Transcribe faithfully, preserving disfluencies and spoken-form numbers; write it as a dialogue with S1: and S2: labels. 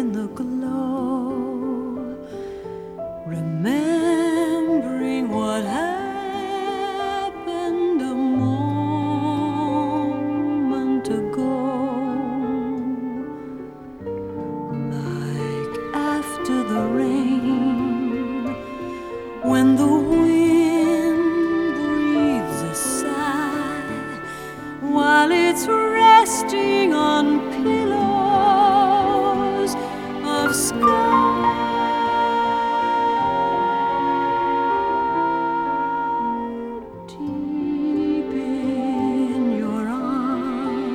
S1: in the glow, remembering what happened a moment ago. Like after the rain, when the wind breathes a sigh while it's resting on